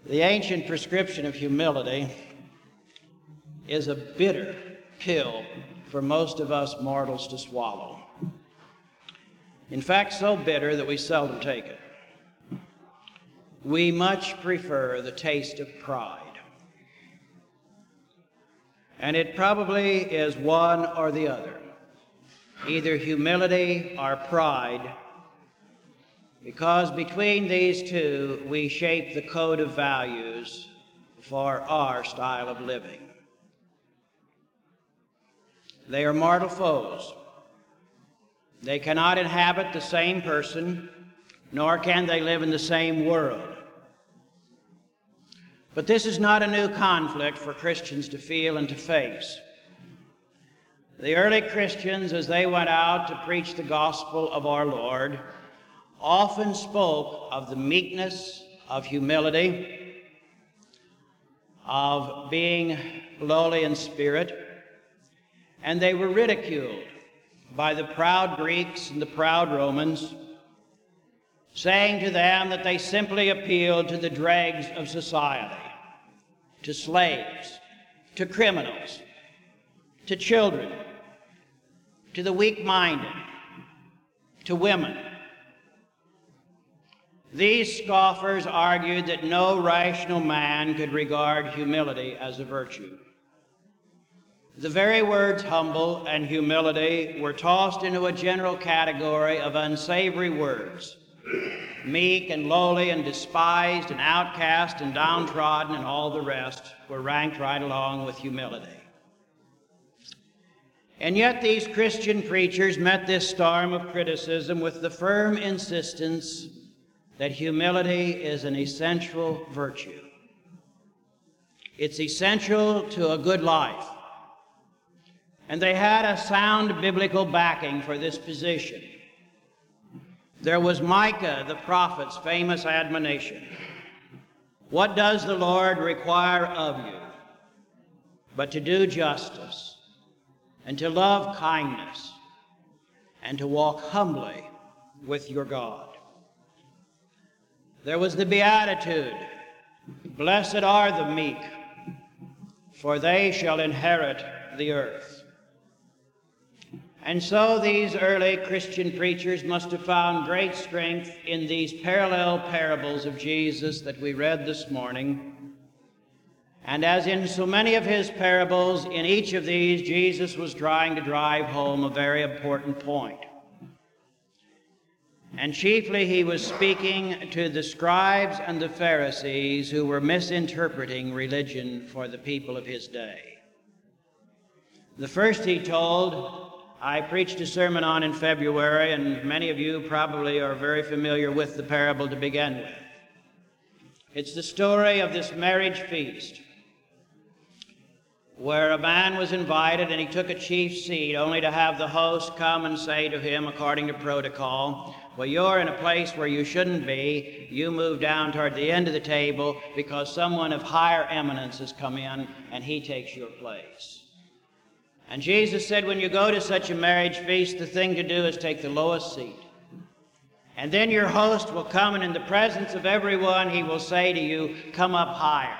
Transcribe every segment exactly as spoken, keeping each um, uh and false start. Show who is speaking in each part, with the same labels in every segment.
Speaker 1: The ancient prescription of humility is a bitter pill for most of us mortals to swallow. In fact, so bitter that we seldom take it. We much prefer the taste of pride. And it probably is one or the other, either humility or pride, because between these two we shape the code of values for our style of living. They are mortal foes. They cannot inhabit the same person, nor can they live in the same world. But this is not a new conflict for Christians to feel and to face. The early Christians, as they went out to preach the gospel of our Lord, often spoke of the meekness, of humility, of being lowly in spirit, and they were ridiculed by the proud Greeks and the proud Romans, saying to them that they simply appealed to the dregs of society, to slaves, to criminals, to children, to the weak-minded, to women. These scoffers argued that no rational man could regard humility as a virtue. The very words humble and humility were tossed into a general category of unsavory words. Meek and lowly and despised and outcast and downtrodden and all the rest were ranked right along with humility. And yet these Christian preachers met this storm of criticism with the firm insistence that humility is an essential virtue. It's essential to a good life. And they had a sound biblical backing for this position. There was Micah, the prophet's famous admonition. What does the Lord require of you but to do justice and to love kindness and to walk humbly with your God? There was the beatitude, blessed are the meek, for they shall inherit the earth. And so these early Christian preachers must have found great strength in these parallel parables of Jesus that we read this morning. And as in so many of his parables, in each of these, Jesus was trying to drive home a very important point. And chiefly he was speaking to the scribes and the Pharisees who were misinterpreting religion for the people of his day. The first he told, I preached a sermon on in February, and many of you probably are very familiar with the parable to begin with. It's the story of this marriage feast where a man was invited and he took a chief seat only to have the host come and say to him, according to protocol, well, you're in a place where you shouldn't be. You move down toward the end of the table because someone of higher eminence has come in and he takes your place. And Jesus said, when you go to such a marriage feast, the thing to do is take the lowest seat. And then your host will come, and in the presence of everyone, he will say to you, come up higher.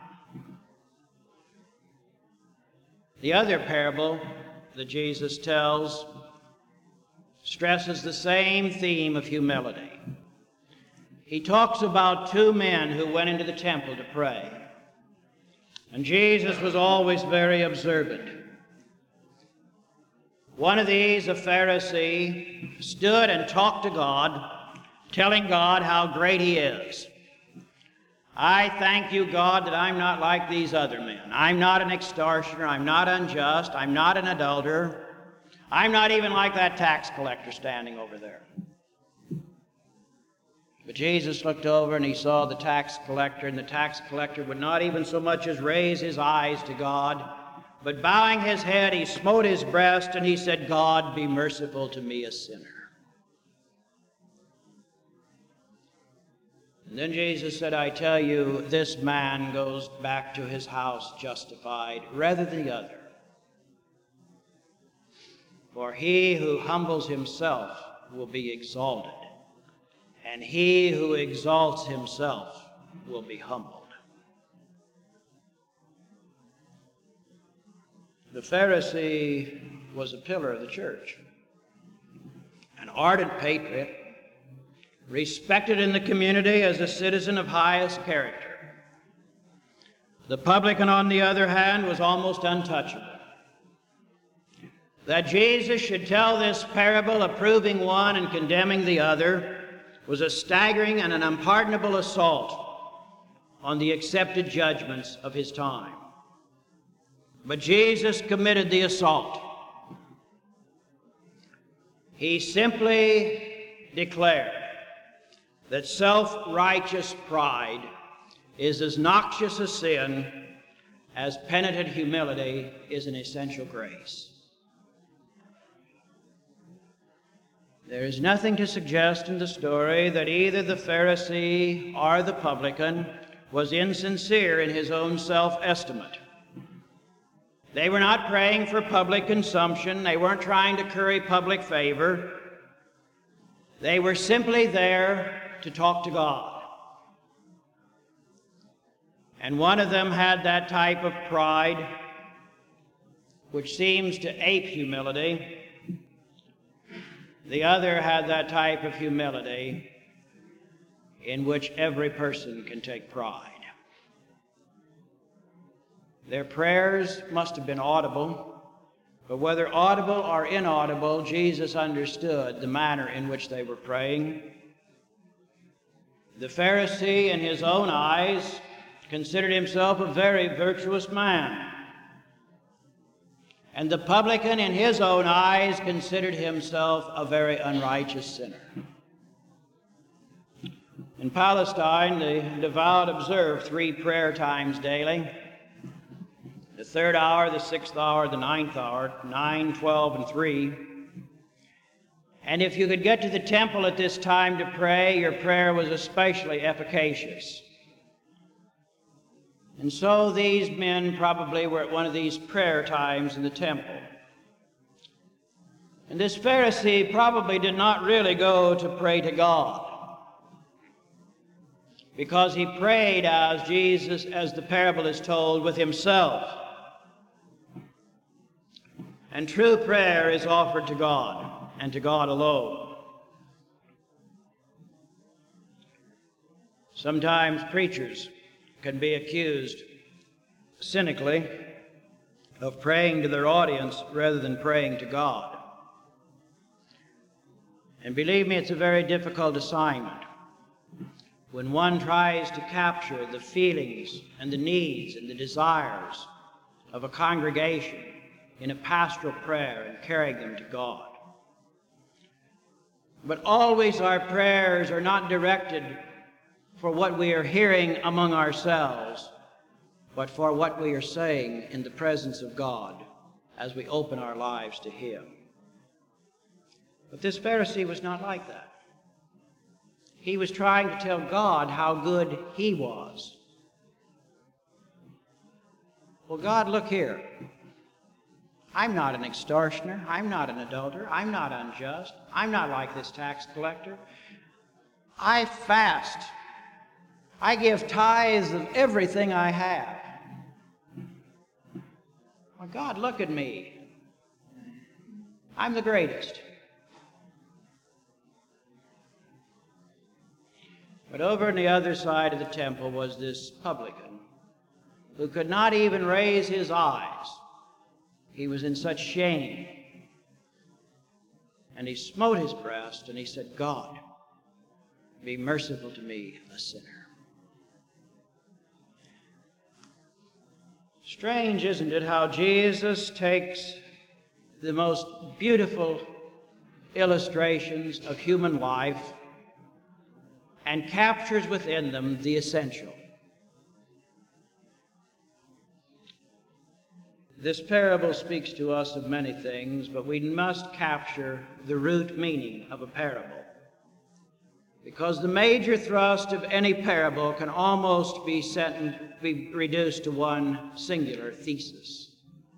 Speaker 1: The other parable that Jesus tells stresses the same theme of humility. He talks about two men who went into the temple to pray. And Jesus was always very observant. One of these, a Pharisee, stood and talked to God, telling God how great he is. I thank you, God, that I'm not like these other men. I'm not an extortioner. I'm not unjust. I'm not an adulterer. I'm not even like that tax collector standing over there. But Jesus looked over and he saw the tax collector, and the tax collector would not even so much as raise his eyes to God, but bowing his head, he smote his breast and he said, God, be merciful to me, a sinner. And then Jesus said, I tell you, this man goes back to his house justified rather than the other. For he who humbles himself will be exalted, and he who exalts himself will be humbled. The Pharisee was a pillar of the church, an ardent patriot, respected in the community as a citizen of highest character. The publican, on the other hand, was almost untouchable. That Jesus should tell this parable, approving one and condemning the other, was a staggering and an unpardonable assault on the accepted judgments of his time. But Jesus committed the assault. He simply declared that self-righteous pride is as noxious a sin as penitent humility is an essential grace. There is nothing to suggest in the story that either the Pharisee or the publican was insincere in his own self-estimate. They were not praying for public consumption. They weren't trying to curry public favor. They were simply there to talk to God. And one of them had that type of pride which seems to ape humility. The other had that type of humility in which every person can take pride. Their prayers must have been audible, but whether audible or inaudible, Jesus understood the manner in which they were praying. The Pharisee, in his own eyes, considered himself a very virtuous man. And the publican, in his own eyes, considered himself a very unrighteous sinner. In Palestine, the devout observe three prayer times daily: the third hour, the sixth hour, the ninth hour, nine, twelve, and three. And if you could get to the temple at this time to pray, your prayer was especially efficacious. And so these men probably were at one of these prayer times in the temple. And this Pharisee probably did not really go to pray to God, because he prayed, as Jesus, as the parable is told, with himself. And true prayer is offered to God, and to God alone. Sometimes preachers can be accused cynically of praying to their audience rather than praying to God. And believe me, it's a very difficult assignment when one tries to capture the feelings and the needs and the desires of a congregation in a pastoral prayer and carrying them to God. But always our prayers are not directed for what we are hearing among ourselves, but for what we are saying in the presence of God as we open our lives to Him. But this Pharisee was not like that. He was trying to tell God how good He was. Well, God, look here. I'm not an extortioner. I'm not an adulterer. I'm not unjust. I'm not like this tax collector. I fast. I give tithes of everything I have. Well, God, look at me. I'm the greatest. But over on the other side of the temple was this publican who could not even raise his eyes. He was in such shame. And he smote his breast and he said, God, be merciful to me, a sinner. Strange, isn't it, how Jesus takes the most beautiful illustrations of human life and captures within them the essential. This parable speaks to us of many things, but we must capture the root meaning of a parable, because the major thrust of any parable can almost be, sent, be reduced to one singular thesis.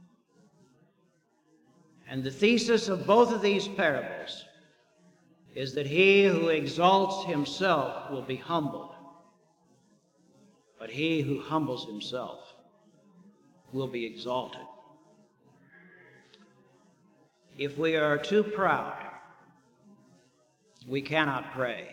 Speaker 1: And the thesis of both of these parables is that he who exalts himself will be humbled, but he who humbles himself will be exalted. if we are too proud, we cannot pray.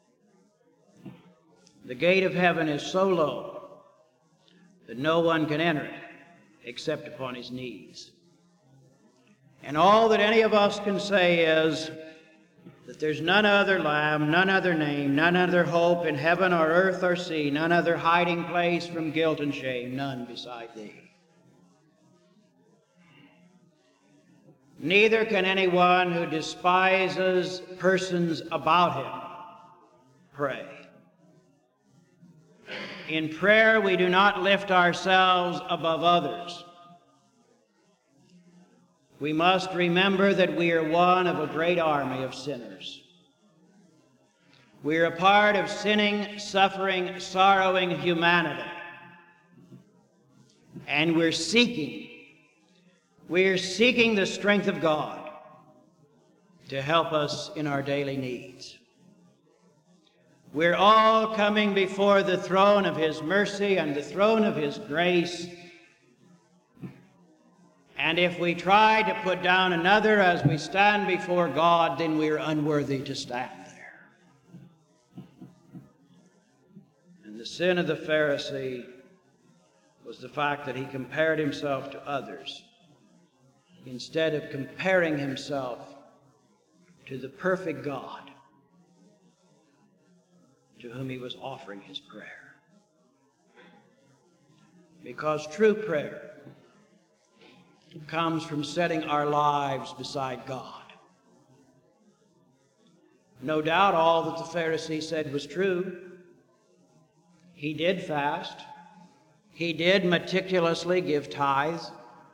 Speaker 1: The gate of heaven is so low that no one can enter it except upon his knees. And all that any of us can say is that there's none other Lamb, none other name, none other hope in heaven or earth or sea, none other hiding place from guilt and shame, none beside thee. Neither can anyone who despises persons about him pray. In prayer, we do not lift ourselves above others. We must remember that we are one of a great army of sinners. We are a part of sinning, suffering, sorrowing humanity. And we're seeking, we're seeking the strength of God to help us in our daily needs. We're all coming before the throne of His mercy and the throne of His grace. And if we try to put down another as we stand before God, then we are unworthy to stand there. And the sin of the Pharisee was the fact that he compared himself to others instead of comparing himself to the perfect God to whom he was offering his prayer. Because true prayer comes from setting our lives beside God. No doubt all that the Pharisee said was true. He did fast. He did meticulously give tithes.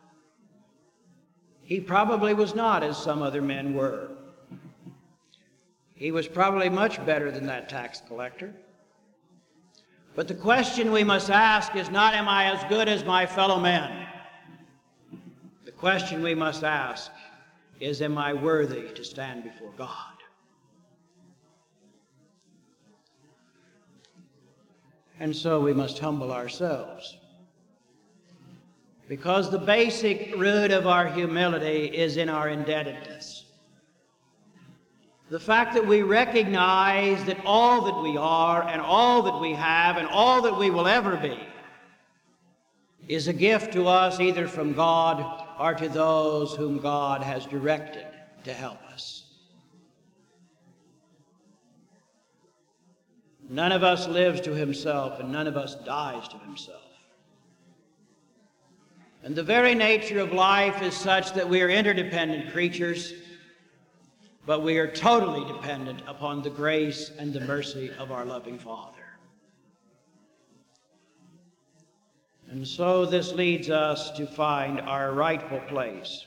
Speaker 1: He probably was not as some other men were. He was probably much better than that tax collector. But the question we must ask is not, am I as good as my fellow men? The question we must ask is, am I worthy to stand before God? And so we must humble ourselves, because the basic root of our humility is in our indebtedness. The fact that we recognize that all that we are and all that we have and all that we will ever be is a gift to us either from God or to those whom God has directed to help us. None of us lives to himself, and none of us dies to himself. And the very nature of life is such that we are interdependent creatures, but we are totally dependent upon the grace and the mercy of our loving Father. And so this leads us to find our rightful place.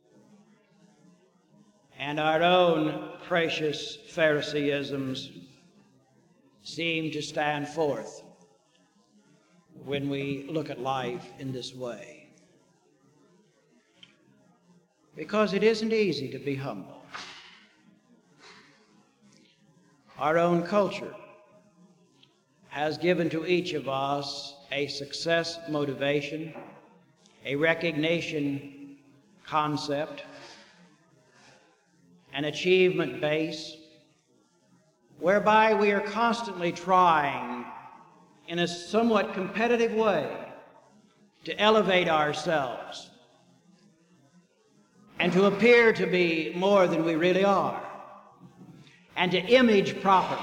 Speaker 1: And our own precious Phariseeisms seem to stand forth when we look at life in this way. Because it isn't easy to be humble. Our own culture has given to each of us a success motivation, a recognition concept, an achievement base, whereby we are constantly trying in a somewhat competitive way to elevate ourselves and to appear to be more than we really are and to image properly.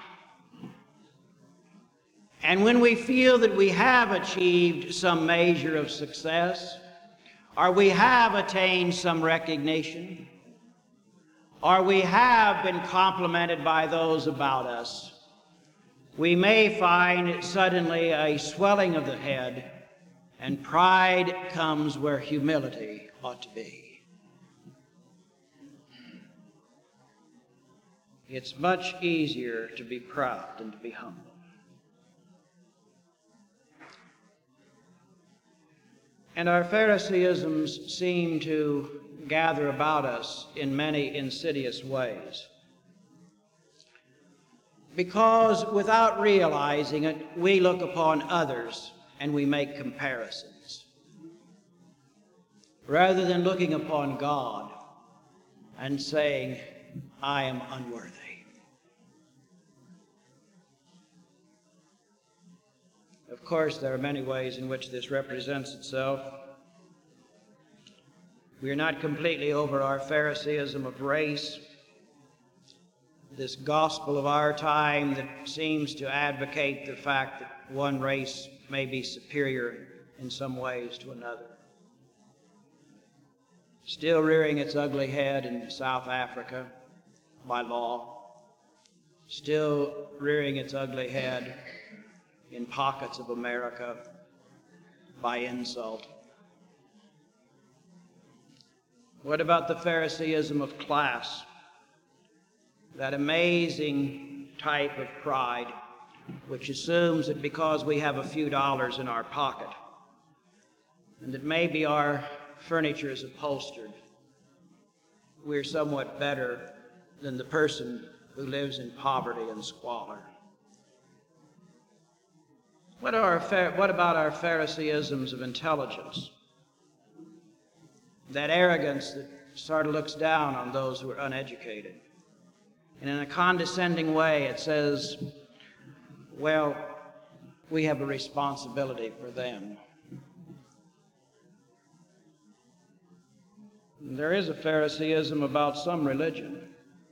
Speaker 1: And when we feel that we have achieved some measure of success, or we have attained some recognition, or we have been complimented by those about us, we may find suddenly a swelling of the head, and pride comes where humility ought to be. It's much easier to be proud than to be humble. And our Phariseeisms seem to gather about us in many insidious ways, because without realizing it, we look upon others and we make comparisons. Rather than looking upon God, and saying, I am unworthy. Of course, there are many ways in which this represents itself. We are not completely over our Phariseeism of race, this gospel of our time that seems to advocate the fact that one race may be superior in some ways to another. Still rearing its ugly head in South Africa by law, still rearing its ugly head in pockets of America by insult. What about the Phariseeism of class? That amazing type of pride which assumes that because we have a few dollars in our pocket and that maybe our furniture is upholstered, we're somewhat better than the person who lives in poverty and squalor. What, are our, what about our Phariseeisms of intelligence? That arrogance that sort of looks down on those who are uneducated. And in a condescending way, it says, well, we have a responsibility for them. There is a Phariseeism about some religion.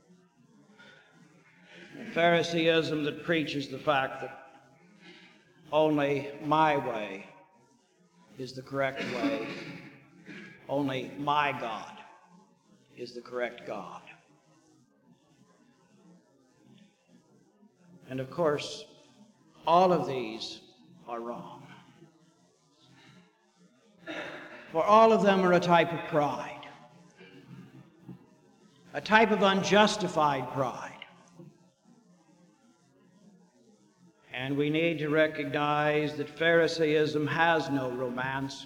Speaker 1: A Phariseeism that preaches the fact that only my way is the correct way. Only my God is the correct God. And of course, all of these are wrong. For all of them are a type of pride, a type of unjustified pride. And we need to recognize that Phariseeism has no romance.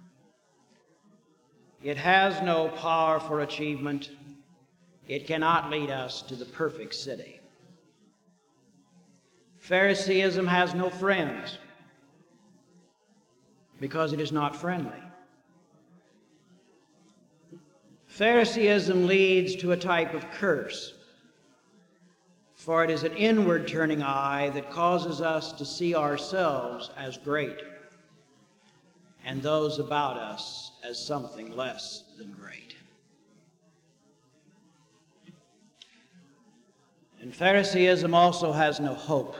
Speaker 1: It has no power for achievement. It cannot lead us to the perfect city. Phariseeism has no friends because it is not friendly. Phariseeism leads to a type of curse, for it is an inward turning eye that causes us to see ourselves as great and those about us as something less than great. And Phariseeism also has no hope,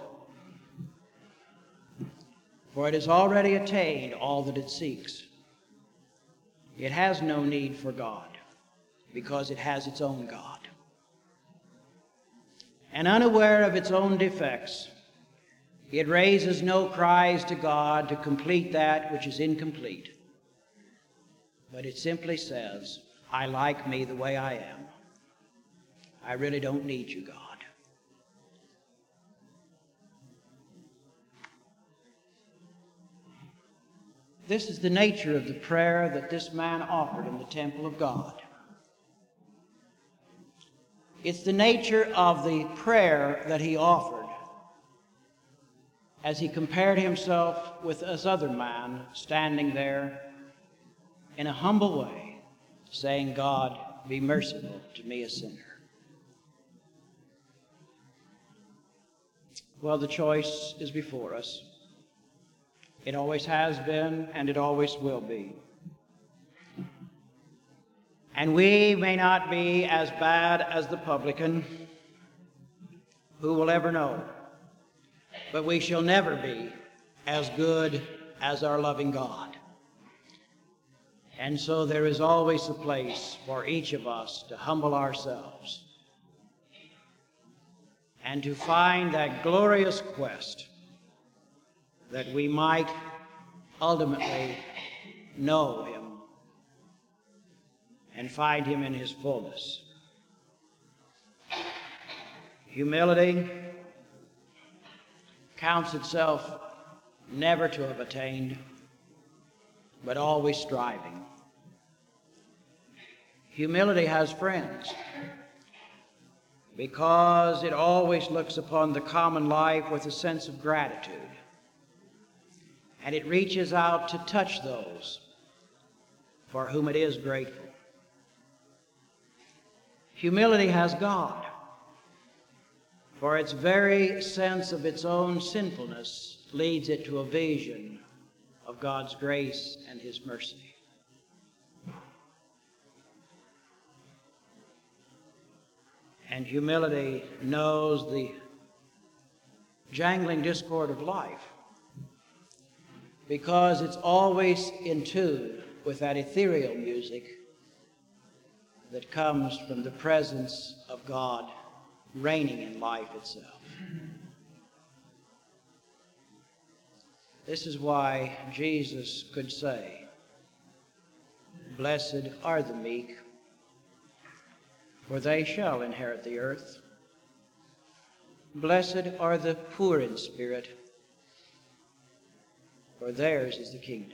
Speaker 1: for it has already attained all that it seeks. It has no need for God, because it has its own God. And unaware of its own defects, it raises no cries to God to complete that which is incomplete. But it simply says, I like me the way I am. I really don't need you, God. This is the nature of the prayer that this man offered in the temple of God. It's the nature of the prayer that he offered as he compared himself with this other man standing there in a humble way, saying, God, be merciful to me, a sinner. Well, the choice is before us. It always has been, and it always will be. And we may not be as bad as the publican, who will ever know, but we shall never be as good as our loving God. And so there is always a place for each of us to humble ourselves and to find that glorious quest that we might ultimately know him and find him in his fullness. Humility counts itself never to have attained, but always striving. Humility has friends because it always looks upon the common life with a sense of gratitude, and it reaches out to touch those for whom it is grateful. Humility has God, for its very sense of its own sinfulness leads it to a vision of God's grace and His mercy. And humility knows the jangling discord of life because it's always in tune with that ethereal music that comes from the presence of God reigning in life itself. This is why Jesus could say, "Blessed are the meek, for they shall inherit the earth. Blessed are the poor in spirit, for theirs is the kingdom."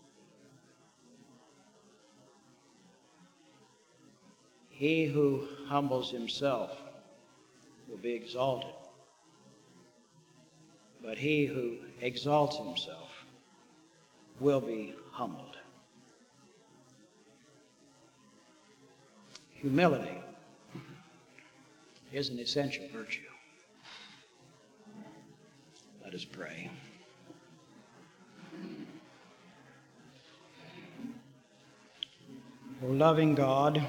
Speaker 1: He who humbles himself will be exalted, but he who exalts himself will be humbled. Humility is an essential virtue. Let us pray. O loving God,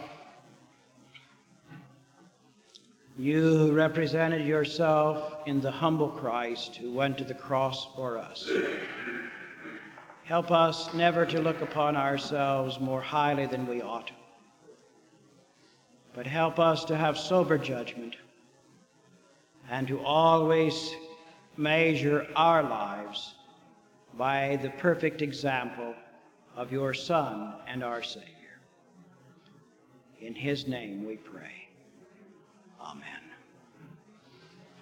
Speaker 1: you who represented yourself in the humble Christ who went to the cross for us, help us never to look upon ourselves more highly than we ought, but help us to have sober judgment and to always measure our lives by the perfect example of your Son and our Savior. In His name we pray. Amen.